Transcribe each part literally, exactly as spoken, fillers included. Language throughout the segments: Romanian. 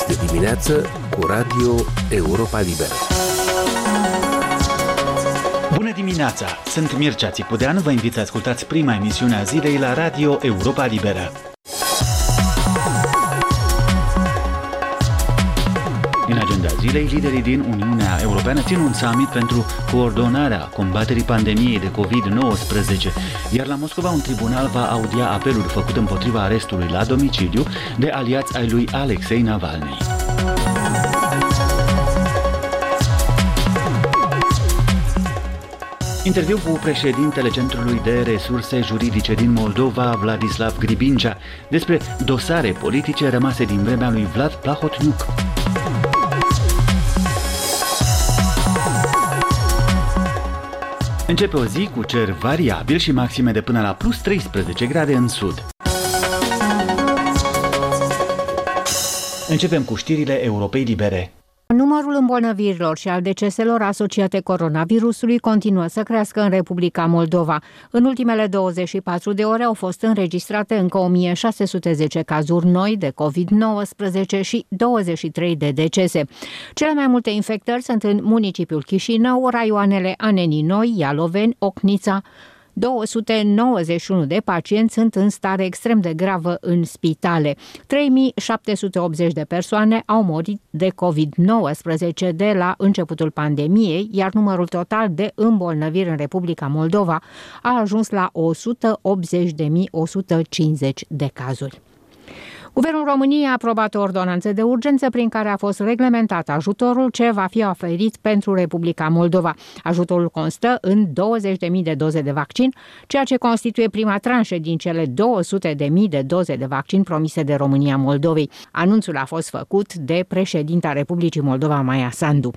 Este dimineață cu Radio Europa Liberă. Bună dimineața! Sunt Mircea Țipudean, vă invit să ascultați prima emisiune a zilei la Radio Europa Liberă. În agenda zilei, liderii din Uniunea Europeană țin un summit pentru coordonarea combaterii pandemiei de covid nouăsprezece, iar la Moscova un tribunal va audia apelul făcut împotriva arestului la domiciliu de aliați ai lui Alexei Navalny. Interviu cu președintele Centrului de Resurse Juridice din Moldova, Vladislav Gribincea, despre dosare politice rămase din vremea lui Vlad Plahotniuc. Începe o zi cu cer variabil și maxime de până la plus treisprezece grade în sud. Începem cu știrile Europei Libere. Numărul îmbolnăvirilor și al deceselor asociate coronavirusului continuă să crească în Republica Moldova. În ultimele douăzeci și patru de ore au fost înregistrate încă o mie șase sute zece cazuri noi de covid nouăsprezece și douăzeci și trei de decese. Cele mai multe infectări sunt în municipiul Chișinău, raioanele Anenii Noi, Ialoveni, Ocnița. două sute nouăzeci și unu de pacienți sunt în stare extrem de gravă în spitale. trei mii șapte sute optzeci de persoane au murit de covid nouăsprezece de la începutul pandemiei, iar numărul total de îmbolnăviri în Republica Moldova a ajuns la o sută optzeci de mii o sută cincizeci de cazuri. Guvernul României a aprobat o ordonanță de urgență prin care a fost reglementat ajutorul ce va fi oferit pentru Republica Moldova. Ajutorul constă în douăzeci de mii de doze de vaccin, ceea ce constituie prima tranșă din cele două sute de mii de doze de vaccin promise de România Moldovei. Anunțul a fost făcut de președinta Republicii Moldova, Maia Sandu.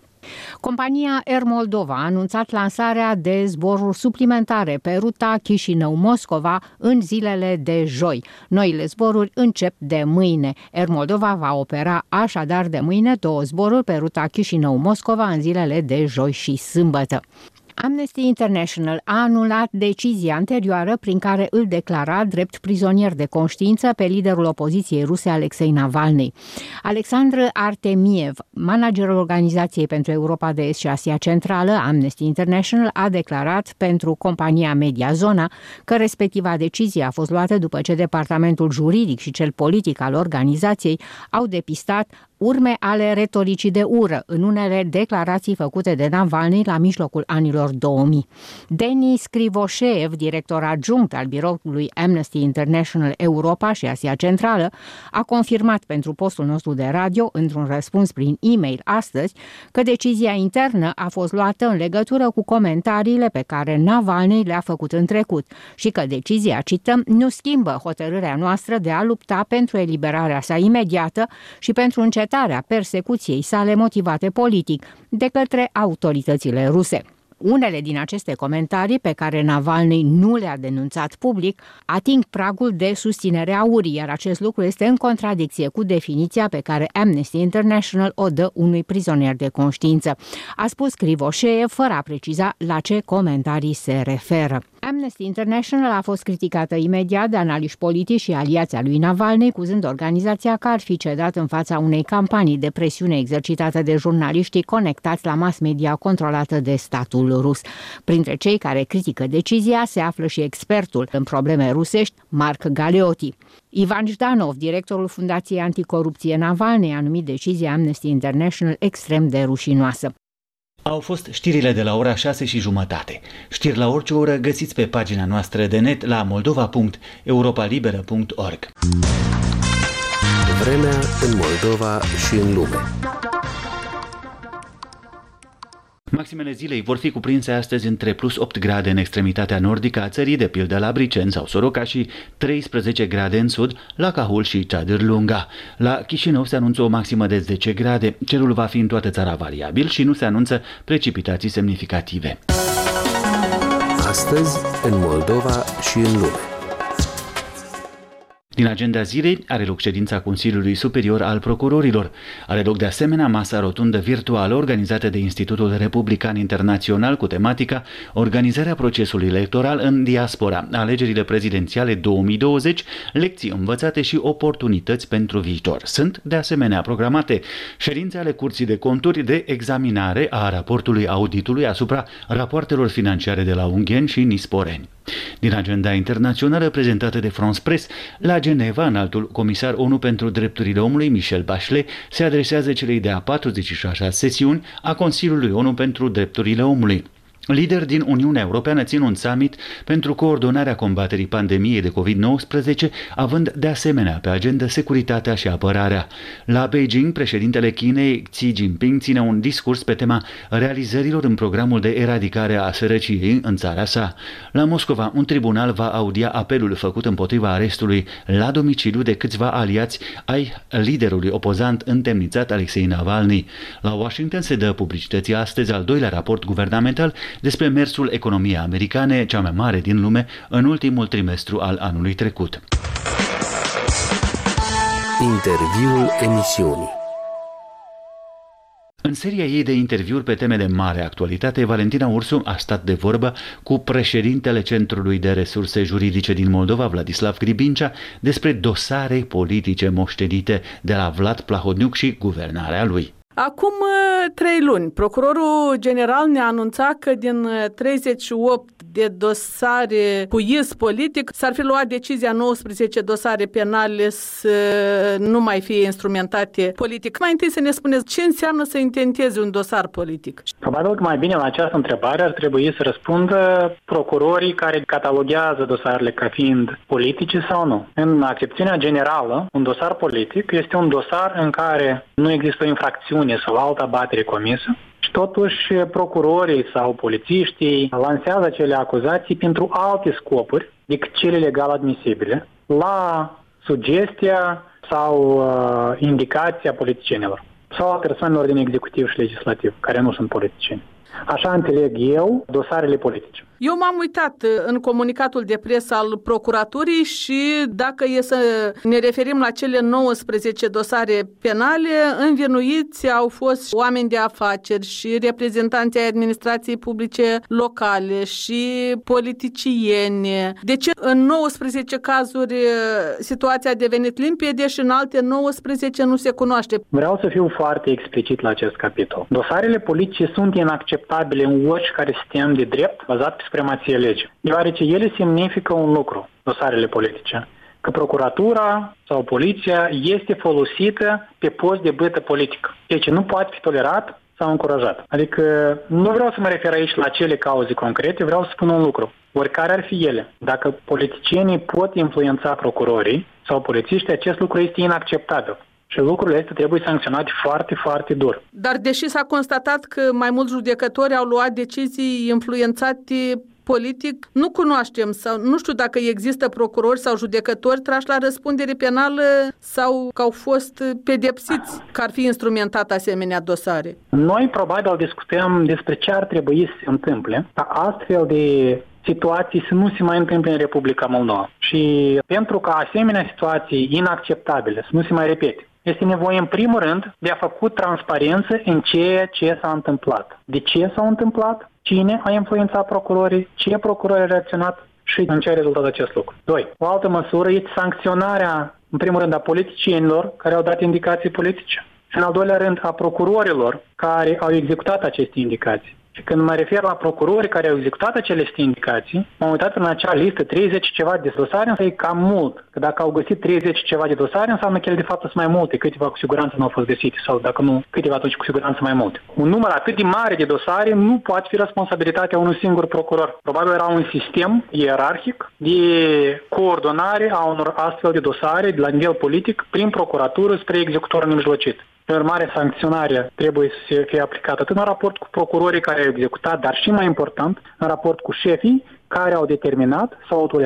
Compania Air Moldova a anunțat lansarea de zboruri suplimentare pe ruta Chișinău-Moscova în zilele de joi. Noile zboruri încep de mâine. Air Moldova va opera așadar de mâine două zboruri pe ruta Chișinău-Moscova în zilele de joi și sâmbătă. Amnesty International a anulat decizia anterioară prin care îl declara drept prizonier de conștiință pe liderul opoziției ruse Alexei Navalny. Alexandru Artemiev, managerul Organizației pentru Europa de Est și Asia Centrală, Amnesty International, a declarat pentru compania Mediazona că respectiva decizie a fost luată după ce departamentul juridic și cel politic al organizației au depistat urme ale retoricii de ură în unele declarații făcute de Navalny la mijlocul anilor două mii. Denis Krivoșeev, director adjunct al biroului Amnesty International Europa și Asia Centrală, a confirmat pentru postul nostru de radio, într-un răspuns prin e-mail astăzi, că decizia internă a fost luată în legătură cu comentariile pe care Navalny le-a făcut în trecut și că decizia, cităm, nu schimbă hotărârea noastră de a lupta pentru eliberarea sa imediată și pentru încetarea persecuției sale motivate politic de către autoritățile ruse. Unele din aceste comentarii pe care Navalny nu le-a denunțat public ating pragul de susținere a urii, iar acest lucru este în contradicție cu definiția pe care Amnesty International o dă unui prizonier de conștiință. A spus Krivoșeev fără a preciza la ce comentarii se referă. Amnesty International a fost criticată imediat de analiști politici și aliații lui Navalny, cuzând organizația că ar fi cedat în fața unei campanii de presiune exercitate de jurnaliștii conectați la mass media controlată de statul rus. Printre cei care critică decizia se află și expertul în probleme rusești, Mark Galeotti. Ivan Jdanov, directorul Fundației Anticorupție Navalny, a numit decizia Amnesty International extrem de rușinoasă. Au fost știrile de la ora șase și jumătate. Știri la orice oră găsiți pe pagina noastră de net la moldova punct europa liberă punct org. Vremea în Moldova și în lume. Maximele zilei vor fi cuprinse astăzi între plus opt grade în extremitatea nordică a țării, de pildă la Briceni sau Soroca, și treisprezece grade în sud, la Cahul și Ceadârlunga. La Chișinău se anunță o maximă de zece grade. Cerul va fi în toată țara variabil și nu se anunță precipitații semnificative. Astăzi, în Moldova și în lume. Din agenda zilei are loc ședința Consiliului Superior al Procurorilor. Are loc de asemenea masa rotundă virtuală organizată de Institutul Republican Internațional cu tematica Organizarea procesului electoral în diaspora, alegerile prezidențiale două mii douăzeci, lecții învățate și oportunități pentru viitor. Sunt de asemenea programate ședințe ale Curții de Conturi de examinare a raportului auditului asupra rapoartelor financiare de la ungheni și nisporeni. Din agenda internațională prezentată de France Press, la Geneva, înaltul comisar ONU pentru drepturile omului, Michelle Bachelet, se adresează celei de-a patruzeci și șasea sesiuni a Consiliului ONU pentru drepturile omului. Lideri din Uniunea Europeană țin un summit pentru coordonarea combaterii pandemiei de covid nouăsprezece, având de asemenea pe agenda securitatea și apărarea. La Beijing, președintele Chinei Xi Jinping ține un discurs pe tema realizărilor în programul de eradicare a sărăciei în țara sa. La Moscova, un tribunal va audia apelul făcut împotriva arestului la domiciliu de câțiva aliați ai liderului opozant întemnițat Alexei Navalny. La Washington se dă publicității astăzi al doilea raport guvernamental despre mersul economiei americane, cea mai mare din lume, în ultimul trimestru al anului trecut. Interviul emisiunii. În seria ei de interviuri pe teme de mare actualitate, Valentina Ursu a stat de vorbă cu președintele Centrului de Resurse Juridice din Moldova, Vladislav Gribincea, despre dosare politice moștenite de la Vlad Plahotniuc și guvernarea lui. Acum trei luni, procurorul general ne-a anunțat că din treizeci și opt de dosare cu iz politic s-ar fi luat decizia nouăsprezece dosare penale să nu mai fie instrumentate politic. Mai întâi să ne spuneți ce înseamnă să intentezi un dosar politic. Probabil că mai bine la această întrebare ar trebui să răspundă procurorii care cataloghează dosarele ca fiind politice sau nu. În accepțiunea generală, un dosar politic este un dosar în care nu există o infracțiune sau altă abatere comisă și totuși procurorii sau polițiștii lansează acele acuzații pentru alte scopuri decât cele legal admisibile, la sugestia sau uh, indicația politicienilor sau a persoanelor din executiv și legislativ, care nu sunt politicieni. Așa înțeleg eu dosarele politice. Eu m-am uitat în comunicatul de presă al procuraturii și dacă e să ne referim la cele nouăsprezece dosare penale, învinuiți au fost oameni de afaceri și reprezentanții ai administrației publice locale și politicieni. De ce în nouăsprezece cazuri situația a devenit limpede și în alte nouăsprezece nu se cunoaște? Vreau să fiu foarte explicit la acest capitol. Dosarele politice sunt inacceptabile în oricare sistem de drept bazat pe supremație legii, deoarece ele semnifică un lucru, dosarele politice, că procuratura sau poliția este folosită pe post de bătă politică, ceea ce nu poate fi tolerat sau încurajat. Adică nu vreau să mă refer aici la acele cauze concrete, vreau să spun un lucru. Oricare ar fi ele, dacă politicienii pot influența procurorii sau polițiștii, acest lucru este inacceptabil. Și lucrurile astea trebuie sancționate foarte, foarte dur. Dar deși s-a constatat că mai mulți judecători au luat decizii influențate politic, nu cunoaștem sau nu știu dacă există procurori sau judecători trași la răspundere penală sau că au fost pedepsiți că ar fi instrumentat asemenea dosare. Noi probabil discutăm despre ce ar trebui să se întâmple ca astfel de situații să nu se mai întâmple în Republica Moldova. Și pentru ca asemenea situații inacceptabile să nu se mai repete, este nevoie în primul rând de a făcut transparență în ceea ce s-a întâmplat. De ce s-a întâmplat? Cine a influențat procurorii? Ce procurori a reacționat? Și în ce a rezultat acest lucru? Doi. O altă măsură este sancționarea, în primul rând, a politicienilor care au dat indicații politice. Și în al doilea rând, a procurorilor care au executat aceste indicații. Și când mă refer la procurori care au executat acele indicații, m-am uitat în acea listă treizeci ceva de dosare, însă e cam mult. Că dacă au găsit treizeci ceva de dosare, înseamnă că ele de fapt sunt mai multe, câteva cu siguranță nu au fost găsite, sau dacă nu, câteva atunci cu siguranță mai multe. Un număr atât de mare de dosare nu poate fi responsabilitatea unui singur procuror. Probabil era un sistem ierarhic de coordonare a unor astfel de dosare de la nivel politic prin procuratură spre executorul nemijlocit. În urmare, sancționarea trebuie să fie aplicată atât în raport cu procurorii care au executat, dar și mai important, în raport cu șefii care au determinat sau au tolerat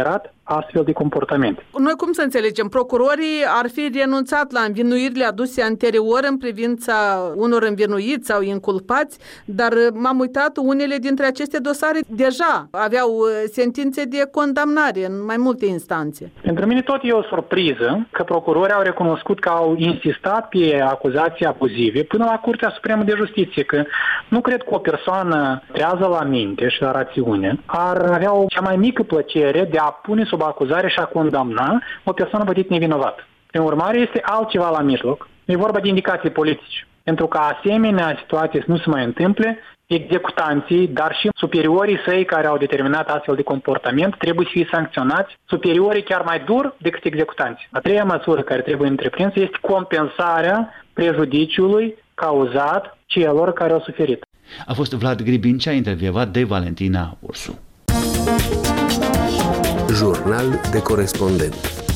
astfel de comportamente. Noi cum să înțelegem? Procurorii ar fi renunțat la învinuirile aduse anterior în privința unor învinuiți sau inculpați, dar m-am uitat, unele dintre aceste dosare deja aveau sentințe de condamnare în mai multe instanțe. Pentru mine tot e o surpriză că procurorii au recunoscut că au insistat pe acuzații abuzive până la Curtea Supremă de Justiție, că nu cred că o persoană trează la minte și la rațiune ar avea o cea mai mică plăcere de a pune sub acuzare și a condamna o persoană bătit nevinovată. Prin urmare, este altceva la mijloc. E vorba de indicații politice. Pentru ca asemenea situații să nu se mai întâmple, executanții, dar și superiorii săi care au determinat astfel de comportament trebuie să fie sancționați, superiorii chiar mai dur decât executanții. A treia măsură care trebuie întreprinsă este compensarea prejudiciului cauzat celor care au suferit. A fost Vlad Gribincea, intervievat de Valentina Ursu. Jurnal de corespondent.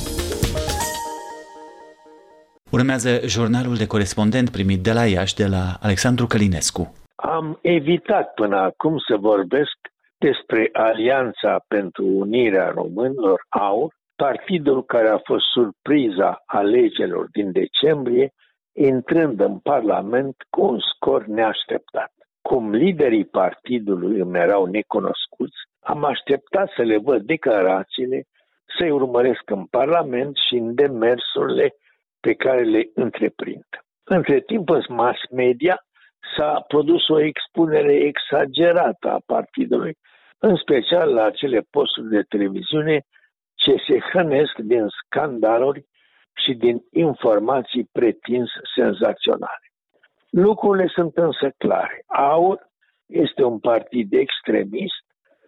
Urmează jurnalul de corespondent primit de la Iași de la Alexandru Călinescu. Am evitat până acum să vorbesc despre Alianța pentru Unirea Românilor, AUR, partidul care a fost surpriza alegerilor din decembrie, intrând în Parlament cu un scor neașteptat. Cum liderii partidului îmi erau necunoscuți, am așteptat să le văd declarațiile, să-i urmăresc în Parlament și în demersurile pe care le întreprind. Între timp, în mass media s-a produs o expunere exagerată a partidului, în special la acele posturi de televiziune ce se hrănesc din scandaluri și din informații pretins senzaționale. Lucrurile sunt însă clare. AUR este un partid extremist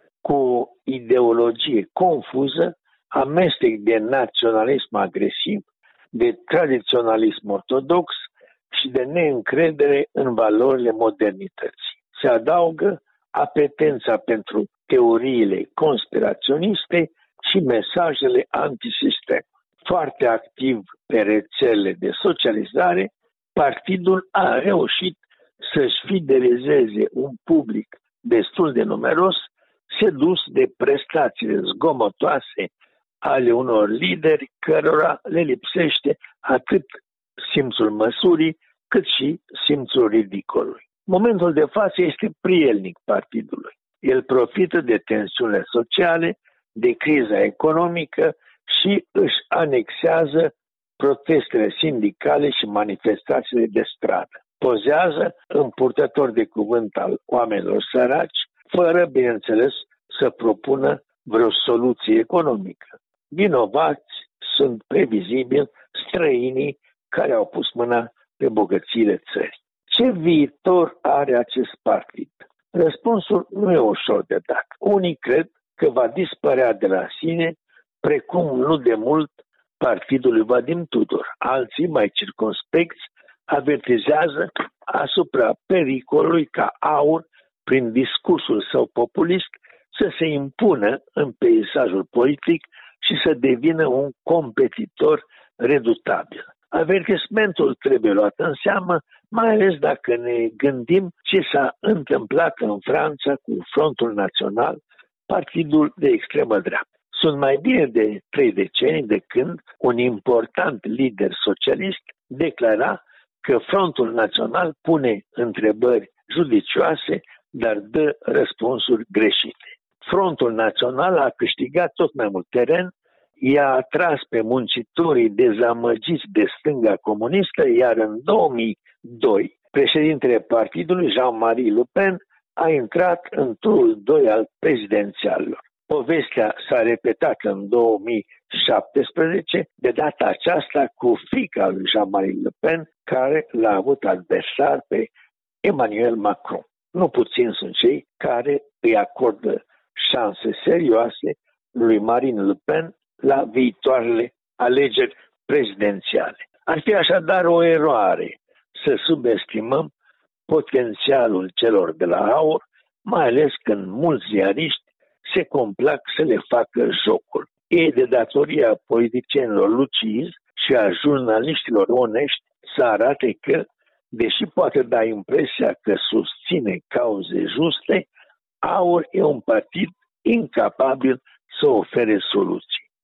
cu ideologie confuză, amestec de naționalism agresiv, de tradiționalism ortodox și de neîncredere în valorile modernității. Se adaugă apetența pentru teoriile conspiraționiste și mesajele antisistem. Foarte activ pe rețelele de socializare, partidul a reușit să-și fidelizeze un public destul de numeros, sedus de prestațiile zgomotoase ale unor lideri cărora le lipsește atât simțul măsurii, cât și simțul ridicolului. Momentul de față este prielnic partidului. El profită de tensiunile sociale, de criza economică și își anexează protestele sindicale și manifestațiile de stradă. Pozează în purtător de cuvânt al oamenilor săraci, fără, bineînțeles, să propună vreo soluție economică. Vinovați sunt previzibil străinii care au pus mâna pe bogățiile țării. Ce viitor are acest partid? Răspunsul nu e ușor de dat. Unii cred că va dispărea de la sine, precum nu de mult partidul lui Vadim Tudor. Alții, mai circumspecți, avertizează asupra pericolului ca AUR, prin discursul său populist, să se impună în peisajul politic și să devină un competitor redutabil. Avertismentul trebuie luat în seamă, mai ales dacă ne gândim ce s-a întâmplat în Franța cu Frontul Național, partidul de extremă dreaptă. Sunt mai bine de trei decenii de când un important lider socialist declara că Frontul Național pune întrebări judicioase, dar dă răspunsuri greșite. Frontul Național a câștigat tot mai mult teren, i-a atras pe muncitorii dezamăgiți de stânga comunistă, iar în două mii doi, președintele partidului, Jean-Marie Le Pen, a intrat în turul doi al prezidențialilor. Povestea s-a repetat în două mii șaptesprezece, de data aceasta cu fiica lui Jean-Marie Le Pen, care l-a avut adversar pe Emmanuel Macron. Nu puțin sunt cei care îi acordă șanse serioase lui Marine Le Pen la viitoarele alegeri prezidențiale. Ar fi așadar o eroare să subestimăm potențialul celor de la AUR, mai ales când mulți ziariști se complac să le facă jocul. E de datoria politicienilor lucizi și a jurnaliștilor onești să arate că, deși poate da impresia că susține cauze juste, AUR e un partid incapabil să ofere soluții.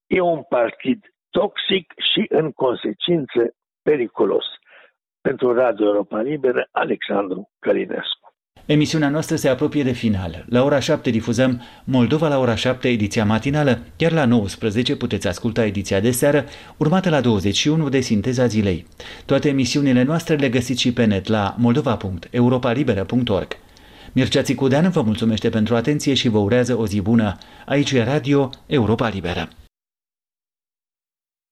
E un partid toxic și, în consecință, periculos. Pentru Radio Europa Liberă, Alexandru Călinescu. Emisiunea noastră se apropie de final. La ora șapte difuzăm Moldova la ora șapte, ediția matinală, iar la nouăsprezece puteți asculta ediția de seară, urmată la douăzeci și unu de Sinteza Zilei. Toate emisiunile noastre le găsiți și pe net la moldova punct europa liberă punct org. Mircea Țicudean vă mulțumește pentru atenție și vă urează o zi bună. Aici e Radio Europa Liberă.